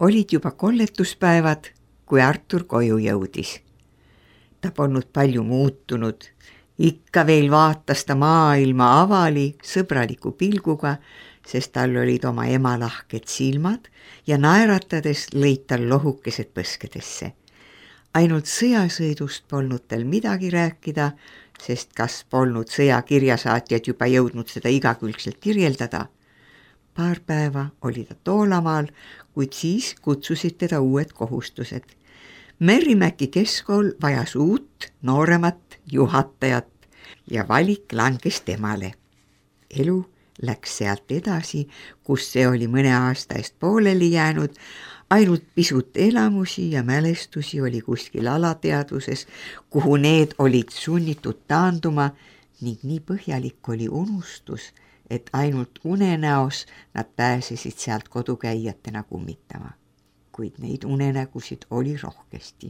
Olid juba kolletuspäevad, kui Artur koju jõudis. Ta polnud palju muutunud, ikka veel vaatas ta maailma avali sõbraliku pilguga, sest tal olid oma ema lahked silmad ja naeratades lõid tal lohukesed põskedesse. Ainult sõjasõidust polnud tal midagi rääkida, sest kas polnud sõjakirjasaatjad juba jõudnud seda igakülgselt kirjeldada. Paar päeva oli ta Toolamaal, kuid siis kutsusid teda uued kohustused. Merrimäki keskkool vajas uut, nooremat juhatajat ja valik langes temale. Elu läks sealt edasi, kus see oli mõne aasta eest pooleli jäänud, ainult pisut elamusi ja mälestusi oli kuskil alateadvuses, kuhu need olid sunnitud taanduma ning nii põhjalik oli unustus, et ainult unenäos nad pääsesid sealt kodukäijatena kummitama. Kuid neid unenägusid oli rohkesti.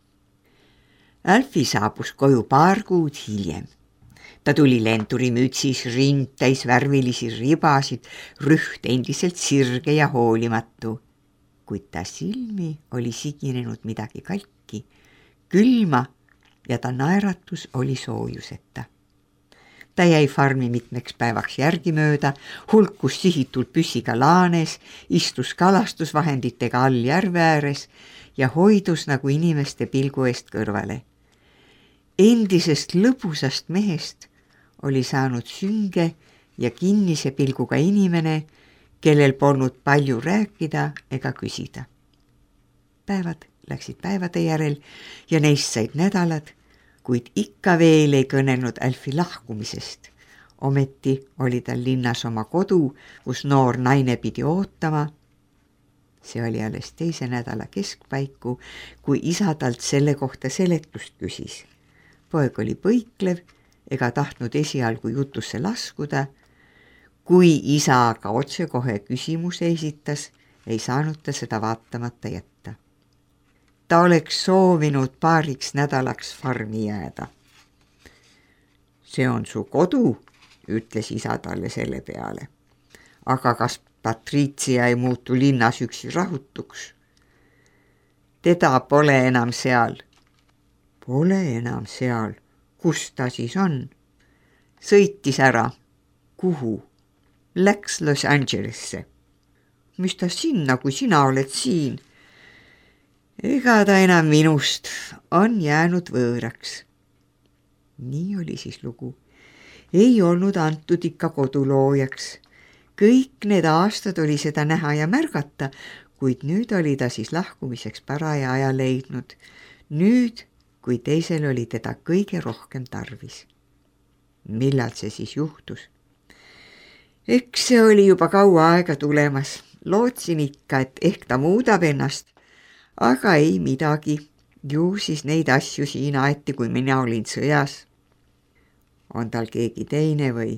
Alfi saabus koju paar kuud hiljem. Ta tuli lenturimütsis, rind täis värvilisi ribasid, rüht endiselt sirge ja hoolimatu. Kuid ta silmi oli siginenud midagi kalki, külma ja ta naeratus oli soojuseta. Ta jäi farmi mitmeks päevaks järgi mööda, hulkus sihitult püssiga laanes, istus kalastusvahenditega all järve ääres ja hoidus nagu inimeste pilgu eest kõrvale. Endisest lõbusast mehest oli saanud sünge ja kinnise pilguga inimene, kellel polnud palju rääkida ega küsida. Päevad läksid päevade järel ja neist said nädalad, kuid ikka veel ei kõnelnud Alfi lahkumisest. Ometi oli tal linnas oma kodu, kus noor naine pidi ootama. See oli alles teise nädala keskpaiku, kui isa talt selle kohta seletust küsis. Poeg oli põiklev ega tahtnud esialgu jutusse laskuda. Kui isa aga otsekohe küsimuse esitas, ei saanud ta seda vaatamata jätta. Ta oleks soovinud paariks nädalaks farmi jääda. See on su kodu, ütles isa talle selle peale. Aga kas Patricia ei muutu linnas üksi rahutuks? Teda pole enam seal. Pole enam seal. Kus ta siis on? Sõitis ära. Kuhu? Läks Los Angelesse. Mis ta sinna, kui sina oled siin? Ega ta enam minust on jäänud võõraks. Nii oli siis lugu. Ei olnud antud ikka koduloojaks. Kõik need aastad oli seda näha ja märgata, kuid nüüd oli ta siis lahkumiseks paraja aja leidnud. Nüüd, kui teisel oli teda kõige rohkem tarvis. Millal see siis juhtus? Eks see oli juba kaua aega tulemas. Lootsin ikka, et ehk ta muudab ennast. Aga ei midagi, ju siis neid asju siin aeti, kui mina olin sõjas. On tal keegi teine või?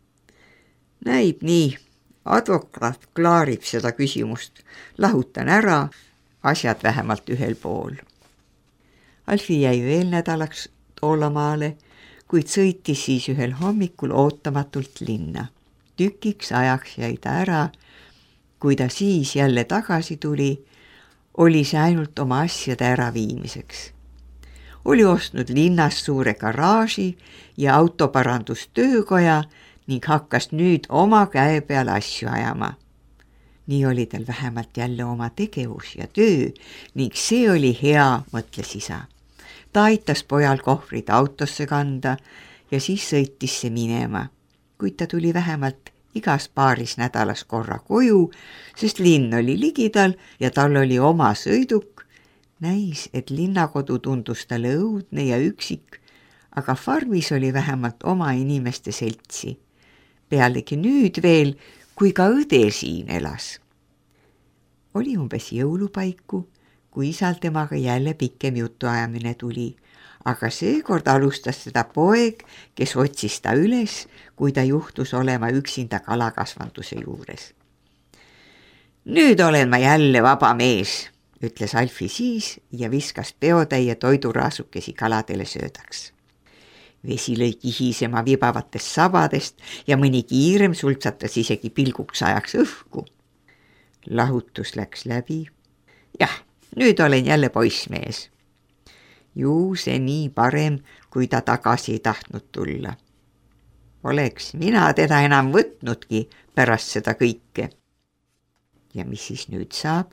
Näib nii, advokaat klaarib seda küsimust. Lahutan ära, asjad vähemalt ühel pool. Alfi jäi veel nädalaks Toolamaale, kuid sõitis siis ühel hommikul ootamatult linna. Tükiks ajaks jäi ta ära, kui ta siis jälle tagasi tuli, oli see ainult oma asjade äraviimiseks. Oli ostnud linnas suure garaaži ja autoparandustöökoja ning hakkas nüüd oma käe peal asju ajama. Nii oli tal vähemalt jälle oma tegevus ja töö ning see oli hea, mõtles isa. Ta aitas pojal kohvrid autosse kanda ja siis sõitis see minema, kuid ta tuli vähemalt igas paaris nädalas korra koju, sest linn oli ligidal ja tal oli oma sõiduk. Näis, et linnakodu tundus talle õudne ja üksik, aga farmis oli vähemalt oma inimeste seltsi. Pealegi nüüd veel, kui ka õde siin elas. Oli umbes jõulupaiku, kui isal temaga jälle pikem jutuajamine tuli, aga seekord alustas seda poeg, kes otsis ta üles, kui ta juhtus olema üksinda kalakasvanduse juures. Nüüd olen ma jälle vaba mees, ütles Alfi siis ja viskas peotäie toiduraasukesi kaladele söödaks. Vesi lõi kihisema vibavatest sabadest ja mõni kiirem sultsatas isegi pilguks ajaks õhku. Lahutus läks läbi. Jah, nüüd olen jälle poissmees. Ju see nii parem, kui ta tagasi ei tahtnud tulla. Oleks mina teda enam võtnudki pärast seda kõike. Ja mis siis nüüd saab?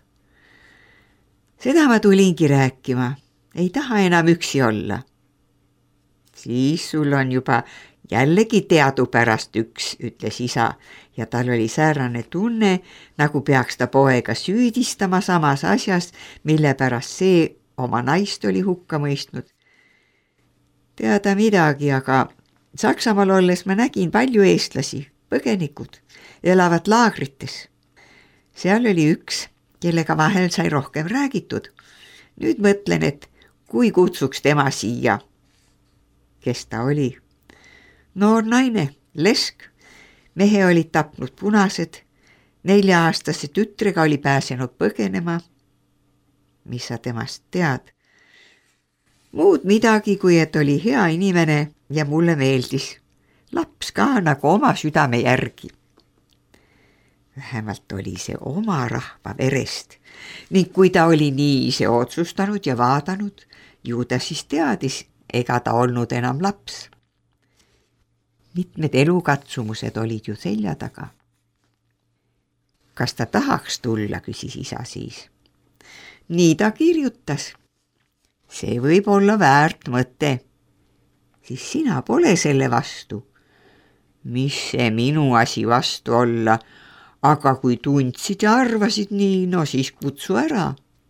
Seda ma tulingi rääkima, ei taha enam üksi olla. Siis sul on juba jällegi teadupärast üks, ütles isa, ja tal oli säärane tunne, nagu peaks ta poega süüdistama samas asjas, mille pärast see oma naist oli hukka mõistnud. Teada midagi, aga Saksamaal olles ma nägin palju eestlasi, põgenikud, elavad laagrites. Seal oli üks, kellega vahel sai rohkem räägitud. Nüüd mõtlen, et kui kutsuks tema siia. Kes ta oli? Noor naine, lesk. Mehe olid tapnud punased. 4-aastase tütrega oli pääsenud põgenema. Mis sa temast tead? Muud midagi, kui et oli hea inimene ja mulle meeldis. Laps ka nagu oma südame järgi. Vähemalt oli see oma rahva verest ning kui ta oli nii ise otsustanud ja vaadanud, ju ta siis teadis, ega ta olnud enam laps. Mitmed elukatsumused olid ju selja taga. Kas ta tahaks tulla, küsis isa siis. Nii ta kirjutas. See võib olla väärt mõte. Siis sina pole selle vastu. Mis see minu asi vastu olla? Aga kui tundsid ja arvasid nii, no siis kutsu ära.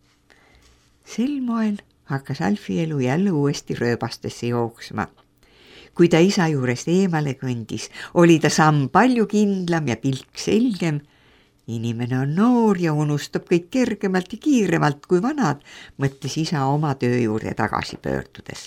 Sel moel hakkas Alfi elu jälle uuesti rööbastesse jooksma. Kui ta isa juurest eemale kõndis, oli ta samm palju kindlam ja pilk selgem. Inimene on noor ja unustab kõik kergemalt ja kiiremalt kui vanad, mõtles isa oma töö juurde tagasi pöördudes.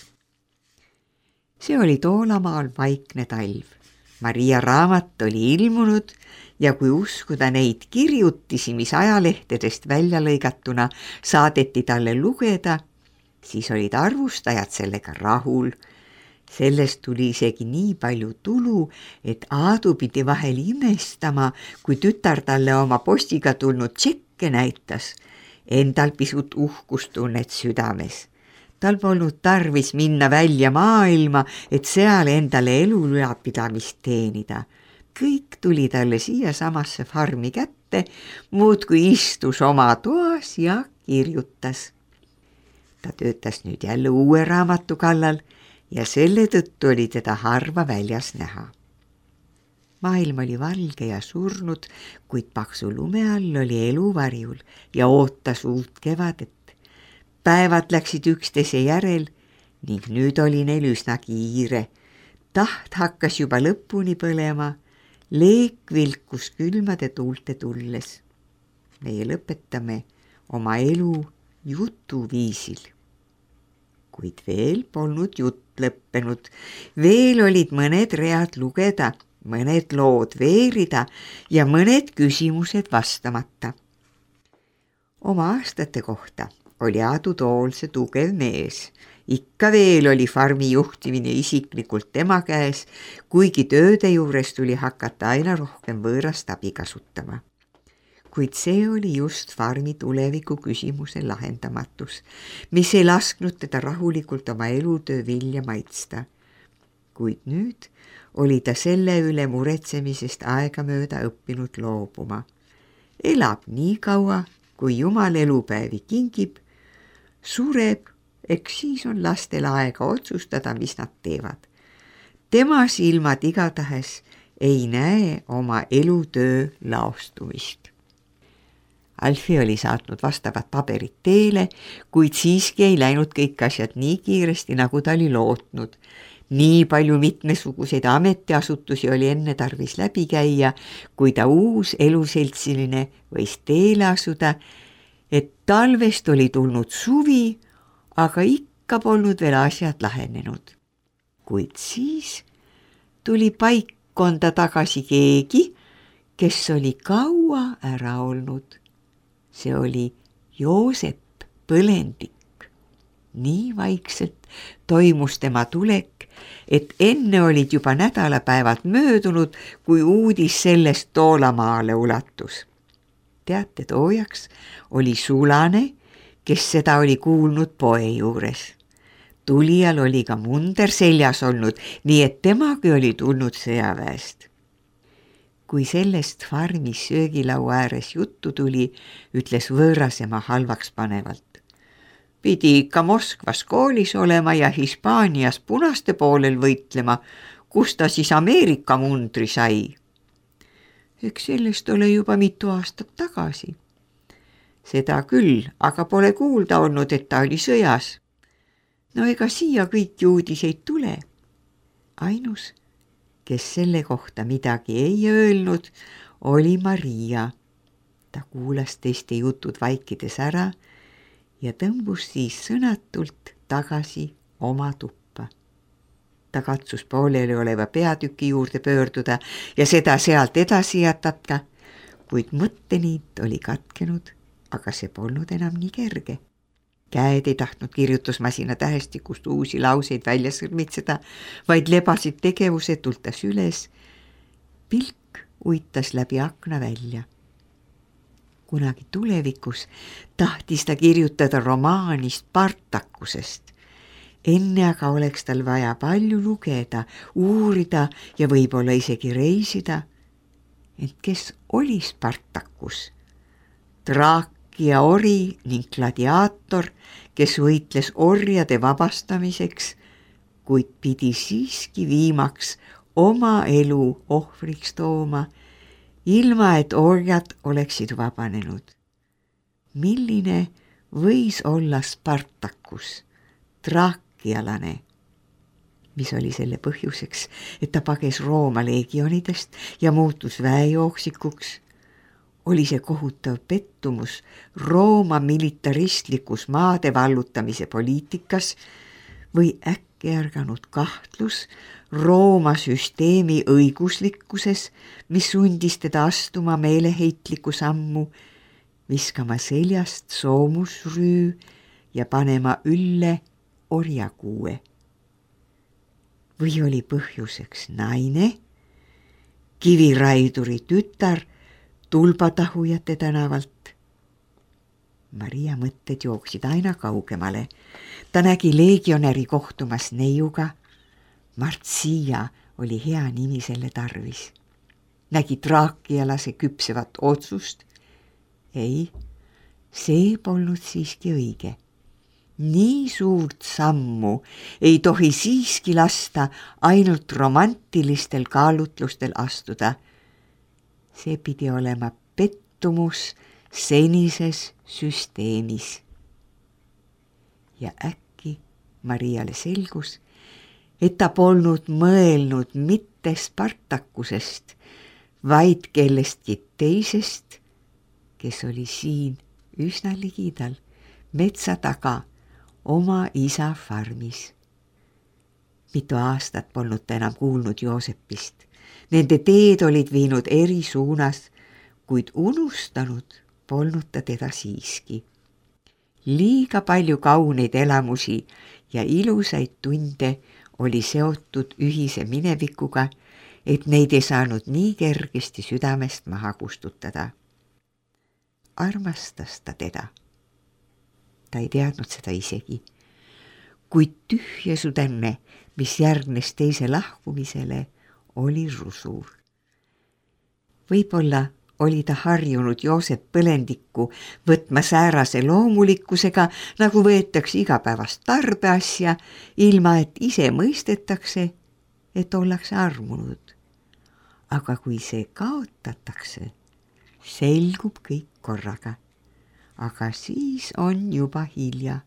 See oli Toolamaal vaikne talv. Maria raamat oli ilmunud ja kui uskuda neid kirjutisi, mis ajalehtedest välja lõigatuna saadeti talle lugeda, siis olid arvustajad sellega rahul. Sellest tuli isegi nii palju tulu, et Aadu pidi vahel imestama, kui tütar talle oma postiga tulnud tšekke näitas. Endal pisut uhkustunnet südames. Tal polnud tarvis minna välja maailma, et seal endale elulüapidamist teenida. Kõik tuli talle siia samasse farmi kätte, muud kui istus oma toas ja kirjutas. Ta töötas nüüd jälle uue raamatu kallal ja selle tõttu oli teda harva väljas näha. Maailm oli valge ja surnud, kuid paksu lume all oli elu varjul ja ootas uut kevadet. Päevad läksid üksteise järel ning nüüd oli neil üsna kiire. Taht hakkas juba lõpuni põlema, leek vilkus külmade tuulte tulles. Meie lõpetame oma elu jutuviisil. Kuid veel polnud jutt lõppenud. Veel olid mõned read lugeda, mõned lood veerida ja mõned küsimused vastamata. Oma aastate kohta oli Aadu Toolse tugev mees. Ikka veel oli farmi juhtimine isiklikult tema käes, kuigi tööde juures tuli hakata aina rohkem võõrast abi kasutama. Kuid see oli just farmi tuleviku küsimuse lahendamatus, mis ei lasknud teda rahulikult oma elutöö vilja maitsta. Kuid nüüd oli ta selle üle muretsemisest aegamööda õppinud loobuma. Elab nii kaua, kui Jumal elupäevi kingib, sureb, eks siis on lastel aega otsustada, mis nad teevad. Tema silmad igatahes ei näe oma elutöö laostumist. Alfi oli saatnud vastavad paberid teele, kuid siiski ei läinud kõik asjad nii kiiresti, nagu ta oli lootnud. Nii palju mitmesuguseid ametiasutusi oli enne tarvis läbi käia, kui ta uus eluseltsiline võis teele asuda, et talvest oli tulnud suvi, aga ikka polnud veel asjad lahenenud. Kuid siis tuli paikkonda tagasi keegi, kes oli kaua ära olnud. See oli Joosep Põlendik. Nii vaikselt toimus tema tulek, et enne olid juba nädalapäevad möödunud, kui uudis sellest Toolamaale ulatus. Teate toojaks oli sulane, kes seda oli kuulnud poe juures. Tulijal oli ka munder seljas olnud, nii et temagi oli tulnud sõjaväest. Kui sellest farmis söögilaua ääres juttu tuli, ütles võõrasema halvaks panevalt. Pidi ikka Moskvas koolis olema ja Hispaanias punaste poolel võitlema, kus ta siis Ameerika mundri sai. Eks sellest ole juba mitu aastat tagasi. Seda küll, aga pole kuulda olnud, et ta oli sõjas. No ega siia kõiki uudiseid tule. Ainus, kes selle kohta midagi ei öelnud, oli Maria. Ta kuulas teiste jutud vaikides ära ja tõmbus siis sõnatult tagasi oma tuppa. Ta katsus pooleli oleva peatüki juurde pöörduda ja seda sealt edasi jätata, kuid mõtteniit oli katkenud, aga see polnud enam nii kerge. Käed ei tahtnud kirjutusmasina tähestikust uusi lauseid välja sõrmitseda, vaid lebasid tegevusetult süles. Pilk uitas läbi akna välja. Kunagi tulevikus tahtis ta kirjutada romaani Spartakusest. Enne aga oleks tal vaja palju lugeda, uurida ja võib-olla isegi reisida. Ent kes oli Spartakus? Ja ori ning gladiaator, kes võitles orjade vabastamiseks, kuid pidi siiski viimaks oma elu ohvriks tooma, ilma et orjad oleksid vabanenud. Milline võis olla Spartakus, traakialane? Mis oli selle põhjuseks, et ta pages Rooma leegionidest ja muutus väejooksikuks? Oli see kohutav pettumus Rooma militaristlikus maade vallutamise poliitikas või äkki ärganud kahtlus Rooma süsteemi õiguslikkuses, mis sundis teda astuma meeleheitliku sammu, viskama seljast soomusrüü ja panema ülle orjakuue. Või oli põhjuseks naine, kiviraiduri tütar, tulbatahujate tänavalt. Maria mõtted jooksid aina kaugemale. Ta nägi leegionäri kohtumas neiuga. Martsia oli hea nimi selle tarvis. Nägi traakialase küpsevat otsust. Ei, see polnud siiski õige. Nii suurt sammu ei tohi siiski lasta ainult romantilistel kaalutlustel astuda. See pidi olema pettumus senises süsteemis. Ja äkki Mariale selgus, et ta polnud mõelnud mitte Spartakusest, vaid kellestki teisest, kes oli siin üsna ligidal metsa taga oma isa farmis. Mitu aastat polnud ta enam kuulnud Joosepist. Nende teed olid viinud eri suunas, kuid unustanud polnud ta teda siiski. Liiga palju kauneid elamusi ja ilusaid tunde oli seotud ühise minevikuga, et neid ei saanud nii kergesti südamest maha kustutada. Armastas ta teda. Ta ei teadnud seda isegi, kuid tühja südame, mis järgnes teise lahkumisele, oli rusuv. Võib-olla oli ta harjunud Joosep põlendikku võtma säärase loomulikkusega, nagu võetakse igapäevast tarbeasja, ilma et ise mõistetakse, et ollakse armunud. Aga kui see kaotatakse, selgub kõik korraga. Aga siis on juba hilja.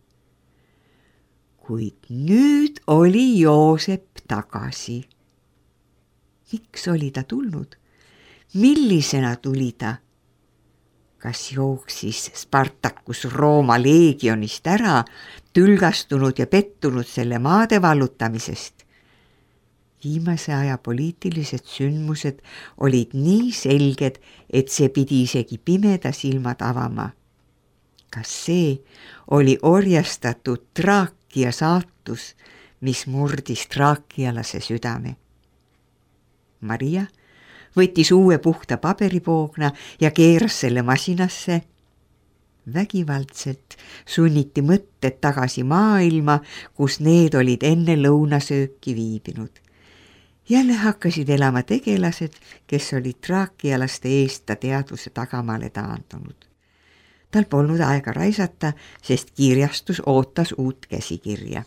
Kuid nüüd oli Joosep tagasi. Miks oli ta tulnud? Millisena tuli ta? Kas jooksis Spartakus Rooma leegionist ära, tülgastunud ja pettunud selle maade vallutamisest? Viimase aja poliitilised sündmused olid nii selged, et see pidi isegi pimeda silmad avama. Kas see oli orjastatud Traakia saatus, mis murdis traakialase südame? Maria võttis uue puhta paberipoogna ja keeras selle masinasse. Vägivaldselt sunniti mõtted tagasi maailma, kus need olid enne lõunasööki viibinud. Jälle hakkasid elama tegelased, kes olid traakialaste eest ta teadvuse tagamaale taandunud. Tal polnud aega raisata, sest kirjastus ootas uut käsikirja.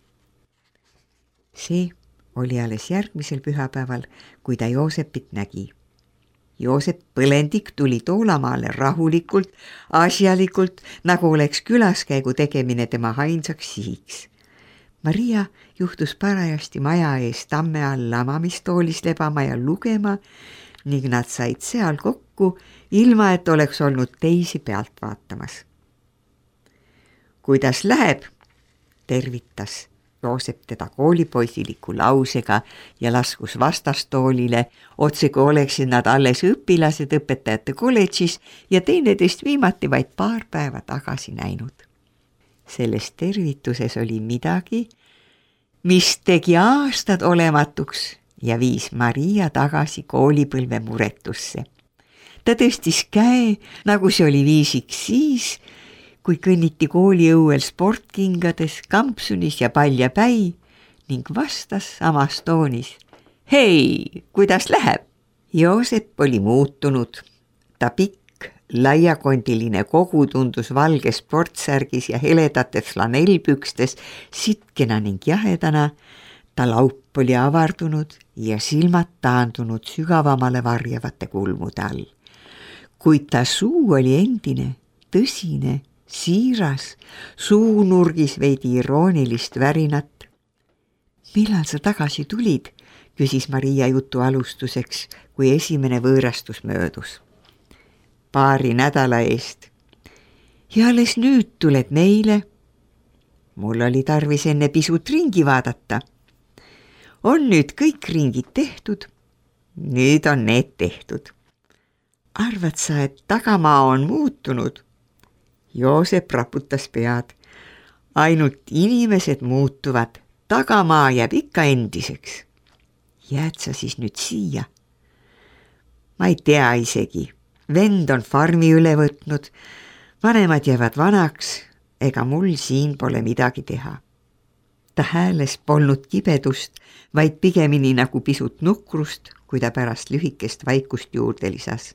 See oli alles järgmisel pühapäeval, kui ta Joosepit nägi. Joosep Põlendik tuli Toolamaale rahulikult, asjalikult, nagu oleks külaskäigu tegemine tema ainsaks sihiks. Maria juhtus parajasti maja ees tamme all lamamistoolis lebama ja lugema ning nad said seal kokku, ilma et oleks olnud teisi pealt vaatamas. Kuidas läheb? Tervitas Joosep teda koolipoisiliku lausega ja laskus vastastoolile, otse kui oleksid nad alles õpilased õpetajate kolledžis ja teineteist viimati vaid paar päeva tagasi näinud. Selles tervituses oli midagi, mis tegi aastad olematuks ja viis Maria tagasi koolipõlve muretusse. Ta tõstis käe, nagu see oli viisiks siis, kui kõnniti kooliõuel sportkingades, kampsunis ja paljapäi ning vastas samas toonis. Hei, kuidas läheb? Joosep oli muutunud. Ta pikk, laiakondiline kogu tundus valges sportsärgis ja heledates flanellpükstes sitkena ning jahedana. Ta laup oli avardunud ja silmad taandunud sügavamale varjavate kulmude all. Kuid ta suu oli endine, tõsine, siiras, suunurgis veidi iroonilist värinat. Millal sa tagasi tulid? Küsis Maria jutu alustuseks, kui esimene võõrastus möödus. Paari nädala eest. Ja alles nüüd tuled meile. Mul oli tarvis enne pisut ringi vaadata. On nüüd kõik ringid tehtud? Nüüd on need tehtud. Arvad sa, et tagamaa on muutunud? Joosep raputas pead. Ainult inimesed muutuvad, tagamaa jääb ikka endiseks. Jääd sa siis nüüd siia? Ma ei tea isegi. Vend on farmi üle võtnud, vanemad jäävad vanaks, ega mul siin pole midagi teha. Ta hääles polnud kibedust, vaid pigemini nagu pisut nukrust, kui ta pärast lühikest vaikust juurde lisas.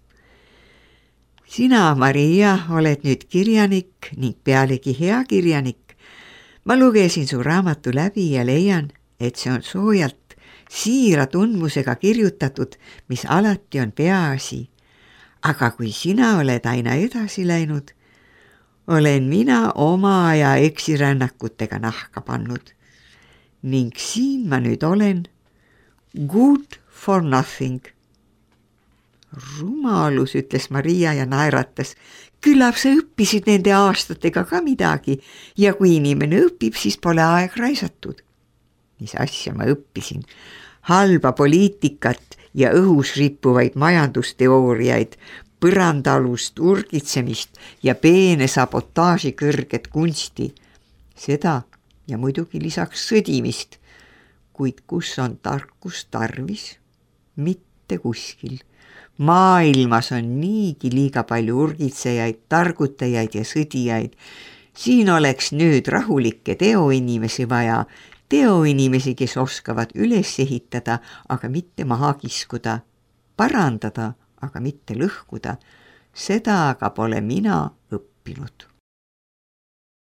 Sina, Maria, oled nüüd kirjanik ning pealegi hea kirjanik. Ma lugesin su raamatu läbi ja leian, et see on soojalt, siira tundmusega kirjutatud, mis alati on peaasi. Aga kui sina oled aina edasi läinud, olen mina oma aja eksirännakutega nahka pannud. Ning siin ma nüüd olen, good for nothing. Rumalus, ütles Maria ja naeratas. Küllap sa õppisid nende aastatega ka midagi ja kui inimene õpib, siis pole aeg raisatud. Mis asja ma õppisin? Halba poliitikat ja õhus rippuvaid majandusteooriaid, põrandalust urgitsemist ja peene sabotaaži kõrget kunsti. Seda ja muidugi lisaks sõdimist. Kuid kus on tarkus tarvis? Mitte kuskil. Maailmas on niigi liiga palju urgitsejaid, targutajaid ja sõdijaid. Siin oleks nüüd rahulikke teoinimesi vaja, teoinimesi, kes oskavad üles ehitada, aga mitte maha kiskuda, parandada, aga mitte lõhkuda. Seda aga pole mina õppinud.